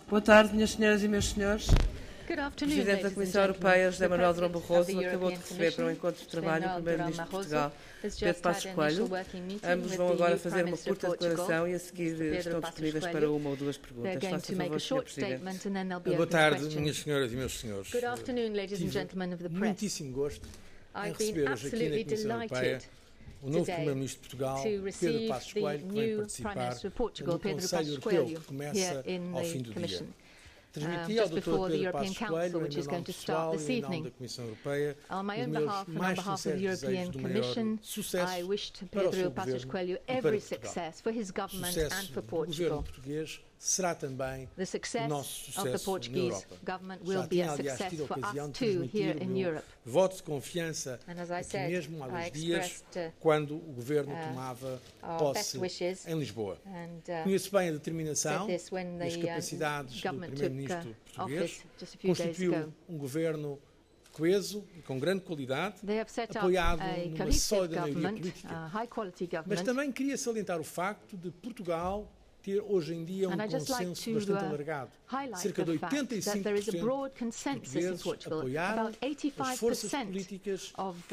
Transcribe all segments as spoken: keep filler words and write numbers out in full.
Boa tarde, minhas senhoras e meus senhores. O Presidente da Comissão Europeia, José Manuel Durão Barroso, acabou de receber para um encontro de trabalho o Primeiro-Ministro de Portugal, Pedro Passos Coelho. Ambos vão agora fazer uma curta declaração e a seguir estão disponíveis para uma ou duas perguntas. Faça favor, senhor Presidente. Boa tarde, minhas senhoras e meus senhores. Tive muitíssimo gosto em receber hoje aqui na Comissão Europeia o novo Primeiro-Ministro de Portugal, Pedro Passos Coelho, que vem participar no Conselho Europeu que começa ao fim do dia. Transmiti ao doutor Pedro Passos Coelho, em nome pessoal e em nome da Comissão Europeia, os meus mais sinceros desejos do maior sucesso para o seu governo e para Portugal. O sucesso do governo português será também o nosso sucesso na Europa. Já tinha, aliás, tido a ocasião de transmitir o meu voto de confiança aqui mesmo há dois dias, quando o governo tomava posse em Lisboa. Conheço bem a determinação e as capacidades do Primeiro-Ministro português. Constituiu um governo coeso e com grande qualidade, apoiado numa sólida maioria política. Mas também queria salientar o facto de Portugal ter hoje em dia um consenso bastante alargado. Cerca de oitenta e cinco por cento dos portugueses apoiaram as forças políticas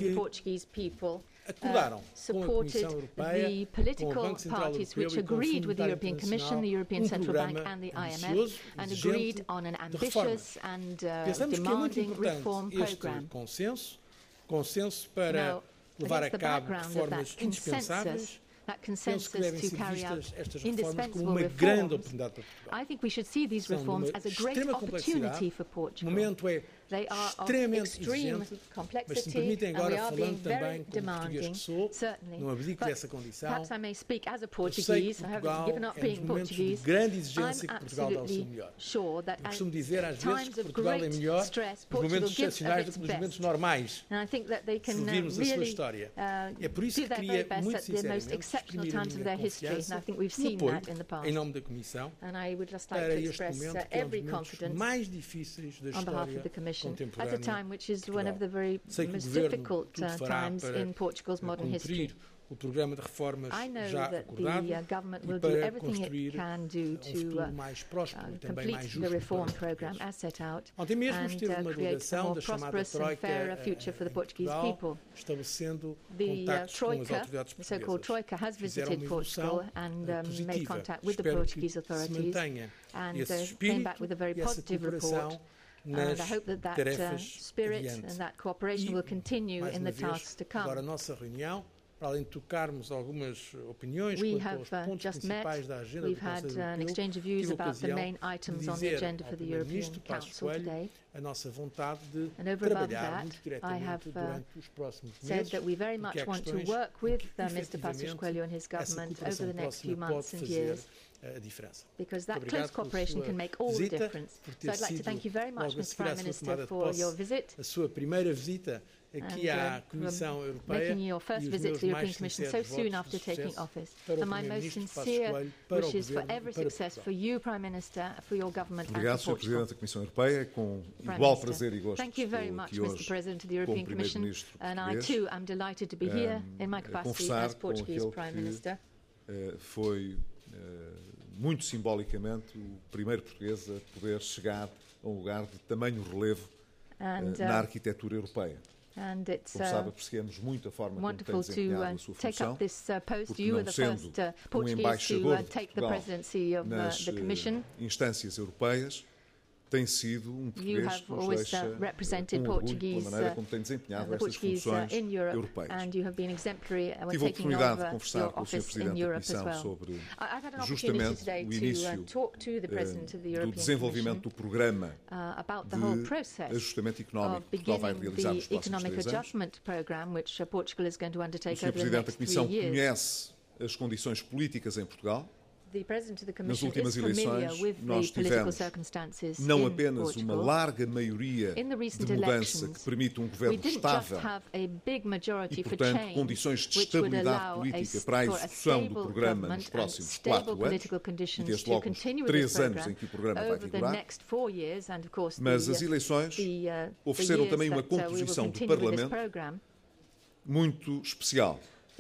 que acordaram com a Comissão Europeia, com o Banco Central Europeu e com o Fundo Monetário Internacional um programa ambicioso, exigente de reformas. Pensamos que é muito importante este consenso, consenso para levar a cabo reformas indispensáveis. Penso que devem ser vistas estas reformas como uma grande oportunidade para Portugal. São de uma extrema complexidade. O momento é extremamente exigente, mas se me permitem agora, falando também como português que sou, não abdico dessa condição. Eu sei que Portugal é nos momentos de grande exigência que Portugal dá o seu melhor. Eu costumo dizer às vezes que Portugal é melhor nos momentos excepcionais do que nos momentos normais, se virmos a sua história. É por isso que queria, muito sinceramente, exprimir a minha confiança no apoio, em nome da Comissão, para este momento que é um dos momentos mais difíceis da história at a time which is one of the very most difficult uh, times in Portugal's modern history. O programa de reformas I know já that acordado the uh, government will e do para everything it can do um to futuro uh, mais próspero uh, e também mais complete justo the reform para os program portugueses. as set out Ontem mesmo and esteve uma uh, create a delegação more da chamada prosperous and Troika fairer future for the Portuguese Portugal, people. estabelecendo The uh, contactos com as Troika, autoridades the so-called portuguesas. Troika, has Fizeram visited uma evolução Portugal and um, positiva. made contact with the Espero Portuguese que se authorities mantenha and esse uh, came espírito back with a very e essa positive cooperação report. nas And I hope that that uh, tarefas spirit adiante. and that cooperation E, will continue mais in uma the vez, tasks to come. agora a nossa reunião, para além de tocarmos algumas opiniões We quanto have aos uh, pontos just met, principais da agenda we've do had Conselho uh, an Europeu, exchange of views tive about the ocasião main de items on the dizer agenda ao for the European Primeiro-Ministro Passos Council Coelho today. a nossa vontade de And over above trabalhar that, muito I diretamente have uh, durante os próximos said meses, that we very porque much há want to questões work with que, uh, Mister Passos efetivamente, Coelho and his essa government over cooperação the next few próxima pode months and fazer years, a diferença. because that Muito close obrigado pela cooperation sua can make all the visita, difference. por So ter I'd like to sido thank you very much, logo a Mister seguir à Prime sua Minister, tomada de for your posse, visit. a sua primeira visita aqui And, à uh, Comissão from Europeia making your first e os visit meus to the mais European Commission so sinceros soon votos after de taking sucesso office. para o And my most Primeiro-Ministro Passos sincere Coelho, para o wishes for Governo every e para success Portugal. for you, Prime Minister, for your government Obrigado, and for senhor Portugal. Presidente da Comissão Europeia. Com Prime igual Minister. prazer e gosto Thank you very estou much, aqui Mister hoje President of the como European Commission, Primeiro-Ministro and I português, too am delighted to be here in my a capacity conversar as com Portuguese aquele Prime que Minister. eh, foi eh, muito simbolicamente o primeiro português a poder chegar a um lugar de tamanho relevo eh, And, na uh, arquitetura europeia. And it's Como sabe, uh, apreciamos muito a forma como tem wonderful to desempenhado uh, a sua take função, up this uh, post. porque You were não the sendo first uh, um Portuguese to embaixador uh, de take the Portugal presidency of uh, nas the Commission. eh, instâncias europeias, tem sido um You português have que nos always deixa uh, represented com orgulho pela Portuguese, maneira uh, como tem desempenhado the estas Portuguese uh, funções in Europe, europeias. and you have been exemplary uh, when Tive a taking oportunidade de over conversar your com o senhor office in Presidente da Europe as Comissão well. sobre I- I've had an opportunity justamente today o to início uh, talk to the President of the do European desenvolvimento Commission do programa uh, about the whole de process ajustamento of económico que Portugal vai beginning realizar nos the próximos economic três anos. adjustment program, which uh, Portugal is going to O undertake senhor over the Presidente da next Comissão three years. conhece as condições políticas em Portugal. The President of the Nas Commission últimas is familiar eleições, with nós the political tivemos circumstances não in apenas Portugal. uma larga maioria In the recent de mudança elections, que permite um we governo didn't just estável have a big majority e, for portanto, change, condições de which would estabilidade allow política a, para a for a execução do stable programa government nos and próximos stable quatro anos, political e conditions desde to logo os continue with três this anos program em que o programa vai over the vigorar. next four years, and of course Mas the, as eleições the, uh, ofereceram the também years uma that, uh, we will composição do continue with this Parlamento program. muito especial.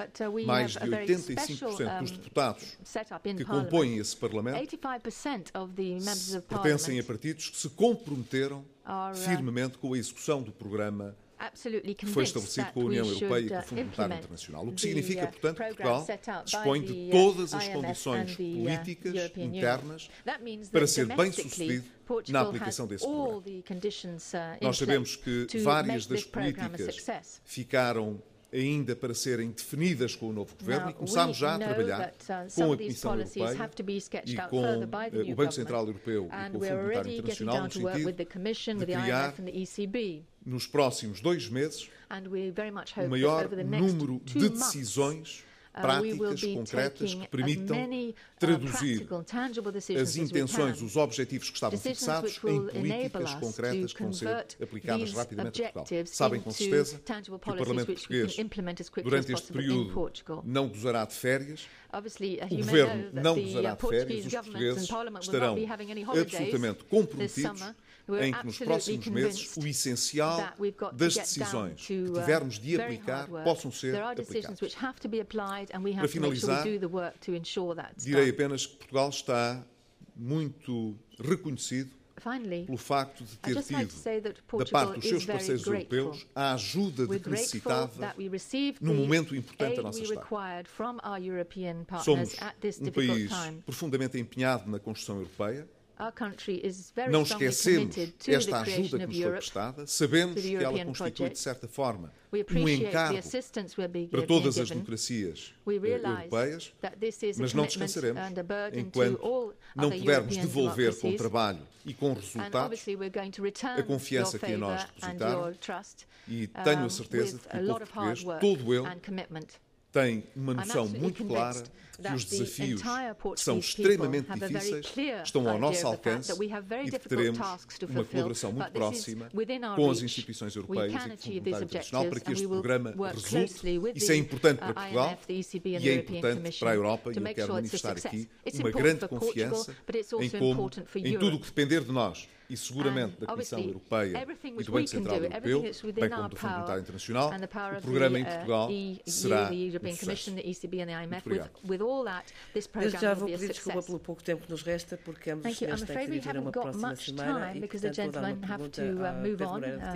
Mais de oitenta e cinco por cento dos deputados que compõem esse Parlamento pertencem a partidos que se comprometeram firmemente com a execução do programa que foi estabelecido com a União Europeia e com o Fundo Monetário Internacional. O que significa, portanto, que Portugal dispõe de todas as condições políticas internas para ser bem-sucedido na aplicação desse programa. Nós sabemos que várias das políticas ficaram ainda para serem definidas com o novo Governo e começámos já a trabalhar com a Comissão Europeia e com o Banco Central Europeu e com o Fundo Monetário Internacional no sentido de criar, nos próximos dois meses, o maior número de decisões práticas, concretas, que permitam traduzir as intenções, os objetivos que estavam fixados em políticas concretas que vão ser aplicadas rapidamente em Portugal. Sabem com certeza que o Parlamento português, durante este período, não gozará de férias. O Governo não gozará de férias. Os portugueses estarão absolutamente comprometidos em que nos próximos meses o essencial das decisões que tivermos de aplicar possam ser aplicadas. Para finalizar, direi apenas que Portugal está muito reconhecido pelo facto de ter tido, da parte dos seus parceiros europeus, a ajuda de que necessitava num momento importante da nossa história. Somos um país profundamente empenhado na construção europeia. Não esquecemos esta ajuda que nos foi prestada, sabemos que ela constitui, de certa forma, um encargo para todas as democracias europeias, mas não descansaremos enquanto não pudermos devolver com trabalho e com resultados a confiança que em nós depositaram, e tenho a certeza de que o povo português, todo ele, tem uma noção muito clara de que os desafios, que são extremamente difíceis, estão ao nosso alcance e que teremos uma colaboração muito próxima com as instituições europeias e com o Fundo Monetário Internacional para que este programa resulte. Isso é importante para Portugal e é importante para a Europa, e eu quero manifestar aqui uma grande confiança em como, em tudo o que depender de nós, e seguramente da Comissão Europeia e do Banco Central Europeu, bem como do Fundo Monetário Internacional, o programa em Portugal será um sucesso. Muito obrigado. Desde já vou pedir desculpa pelo pouco tempo que nos resta, porque ambos nesta têm que vir a uma próxima semana e, portanto, vou dar uma pergunta a Pedro Moreira da T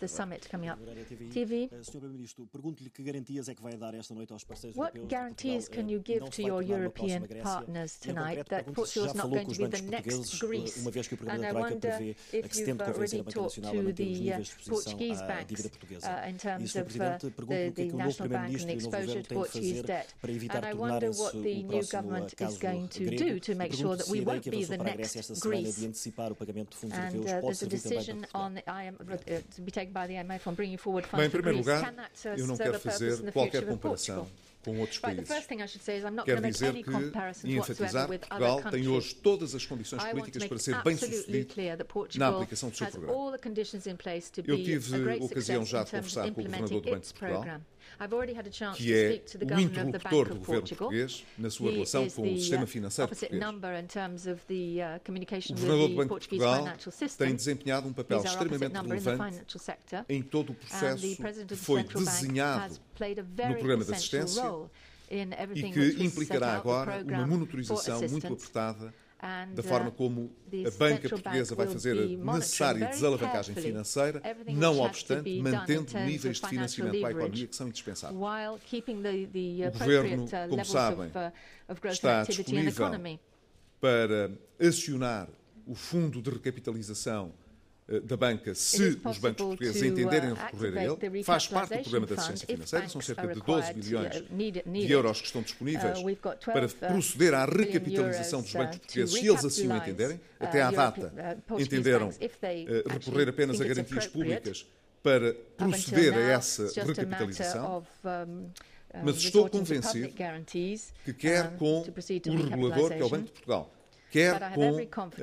V. T V. senhor Primeiro-Ministro, pergunto-lhe que garantias é que vai dar esta noite aos parceiros What europeus? guarantees can you give to your European partners tonight that Portugal is not going to be the next Greece? Uma vez que o programa And I da Troika wonder prevê a if que se you've tente convencer a already Banca talked Nacional a to manter os the níveis uh, de exposição Portuguese à banks dívida portuguesa. uh, in E, terms senhor of uh, Presidente, pergunto-lhe the, o que é the que o novo National Bank and the Primeiro-Ministro e o novo exposure Governo to têm de Portuguese fazer debt. para evitar And I wonder tornarem-se what the o new próximo government is caso going to grego. do to make sure that we won't be the next esta semana de Greece. antecipar o pagamento de fundos And europeus uh, pode there's a servir também decision para on the I M F, uh, to be taken by the I M F on bringing forward Bem, funds em for primeiro Greece. lugar, Can that uh, eu não serve quero a purpose fazer in the qualquer future of comparação Portugal? com outros Right, the países. first thing I should say is I'm not Quero going to dizer make any que, comparisons e whatsoever enfatizar, with que other Portugal tem countries. hoje todas as condições I want políticas to para make ser absolutely bem-sucedido clear that na Portugal aplicação do seu has programa. all the conditions in place to Eu be tive a great ocasião success já in de terms conversar of com o Governador implementing do Banco de its Portugal, program. I've already had a chance que to é speak to the o governor of the interlocutor Bank do of governo Portugal. português na sua He relação is com o the sistema uh, financeiro opposite português. number in terms of the uh, communication O with Governador do the Banco de Portuguese Portugal financial system. tem desempenhado um papel He's our opposite extremamente number in the relevante financial sector. em todo o And the processo President que of the foi Central Bank desenhado has played a no very programa de essential assistência role in e everything que which was set implicará out, the agora uma program monitorização for muito assistance. apertada And, da forma uh, como the a banca central portuguesa bank vai will fazer be a monitoring necessária very desalavancagem carefully financeira, everything não which has to obstante be done in mantendo terms níveis of de financial financiamento para a economia leverage, que são indispensáveis. while keeping the, the O appropriate Governo, uh, como levels sabem, of, uh, of growth and está activity in the disponível economy. para acionar o fundo de recapitalização eh, da banca se os bancos portugueses entenderem recorrer a ele. Faz parte do programa de assistência financeira, são cerca de doze bilhões de euros que estão disponíveis para proceder à recapitalização dos bancos portugueses, se eles assim o entenderem. Até à data entenderam eh, recorrer apenas a garantias públicas para proceder a essa recapitalização. Mas estou convencido que quer com o regulador, que é o Banco de Portugal, quer com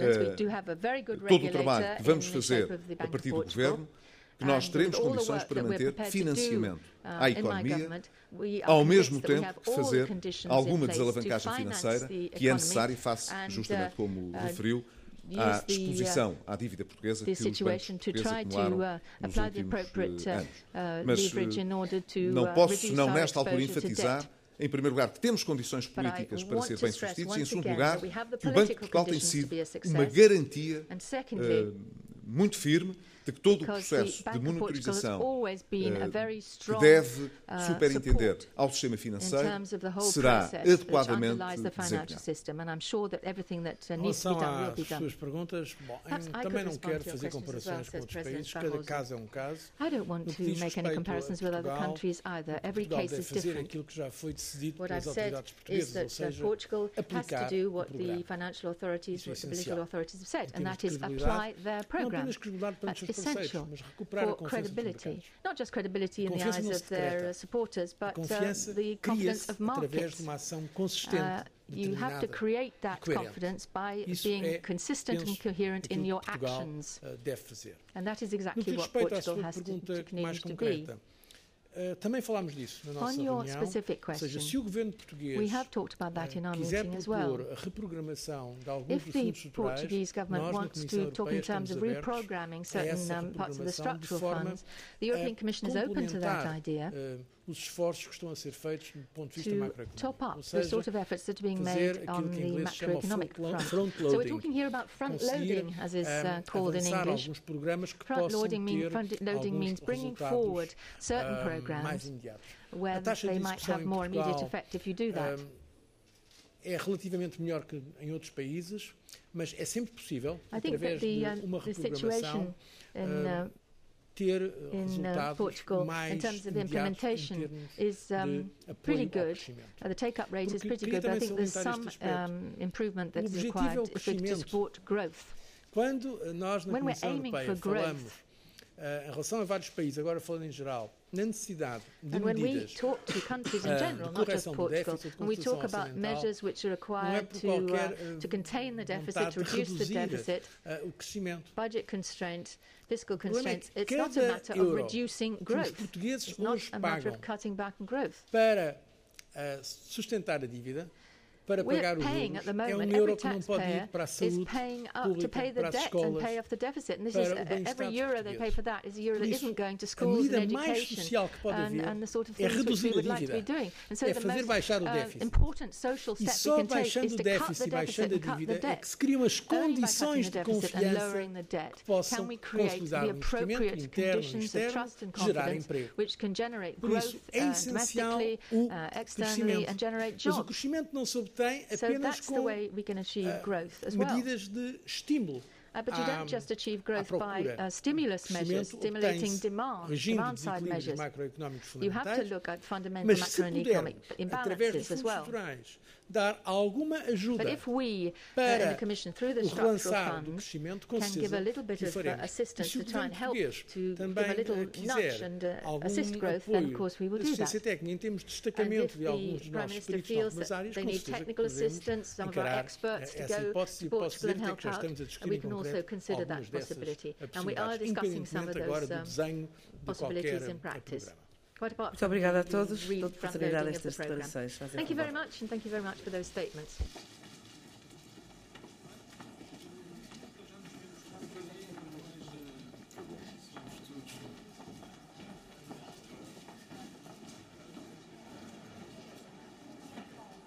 uh, todo o trabalho que vamos fazer a partir do Governo, que nós teremos condições para manter financiamento à economia, ao mesmo tempo que fazer alguma desalavancagem financeira que é necessária, face, justamente como referiu, à exposição à dívida portuguesa que os bancos portugueses acumularam nos últimos anos. Mas não posso, senão nesta altura, enfatizar, em primeiro lugar, que temos condições políticas para ser bem-sucedidos e, em segundo lugar, que o Banco de Portugal tem sido uma garantia uh, muito firme de que todo o processo de monitorização uh, que deve superintender ao sistema financeiro será adequadamente desempenhado. Em relação às suas perguntas, bom, em, também não quero fazer comparações com outros países, cada caso é um caso. I don't want to make any comparisons with other countries either. Every case is different. Aquilo que já foi decidido What I've said is that uh, Portugal has to do what the financial authorities, what the political authorities have said, and that is apply their program. That's essential for credibility, not just credibility in the eyes of their supporters, but uh, the confidence of markets. Uh, you have to create that confidence by being consistent and coherent in your actions. And that is exactly what Portugal has to, to continue to be. Uh, também falámos disso na nossa reunião, ou seja, se o governo português uh, quiser propor a reprogramação de alguns dos fundos estruturais, nós na Comissão Europeia estamos abertos a essa reprogramação de forma a complementar uh, os esforços que estão a ser feitos do ponto de vista macroeconómico. Top up ou seja, the sort of efforts that are being made on the macroeconomic front. So we're talking here about front loading, as is uh, called in English. Front loading, mean, front loading means bringing forward certain um, programs where they might have more immediate effect if you do that. Um, é relativamente melhor que em outros países, mas é sempre possível, através the, de uma reprogramação, uh, ter resultados Portugal, mais in terms of implementation, is um, pretty good. Uh, the take-up rate is pretty good, but I think there's some um, improvement that's required if it's to support growth. Quando nós na Comissão Europeia falamos uh, em relação a vários países, agora falando em geral, na necessidade de and when medidas we talk to countries in general, uh, not just Portugal, when we talk about measures which are required to, uh, to contain the deficit, to reduce the deficit, uh, o crescimento. budget constraints, fiscal constraints, it's not a matter of reducing growth. It's not a matter of cutting back on growth. Para uh, sustentar a dívida, para pagar os juros, é um euro que não pode ir para a saúde pública, para as escolas, para o every euro they pay for that is a euro that isn't going to schools and education and, and the sort of things which we would like to be doing. And so é the fazer baixar o most uh, important social step we can take is to cut the deficit and cut the debt. É que se criam as condições de confiança que possam consolidar o investimento interno e externo, gerar emprego. Por isso, é essencial o crescimento. Mas o crescimento não se obtém apenas so com uh, medidas de estímulo. Uh, but you don't just achieve growth by uh, stimulus measures, stimulating demand, demand-side measures. You have to look at fundamental macroeconomic imbalances as well. Dar alguma ajuda but if we, para uh, in the Commission, through the structural funds, can give a little bit of uh, assistance to try and help to give a little nudge and uh, assist growth, then of course we will do that. And if the Prime Minister feels that they need technical assistance, some of our experts to go to Portugal and help out, we can also consider that possibility. And we are discussing some of those um, possibilities in practice. Muito obrigada a todos pela oportunidade destas declarações. Thank you very much, and thank you very much for those statements.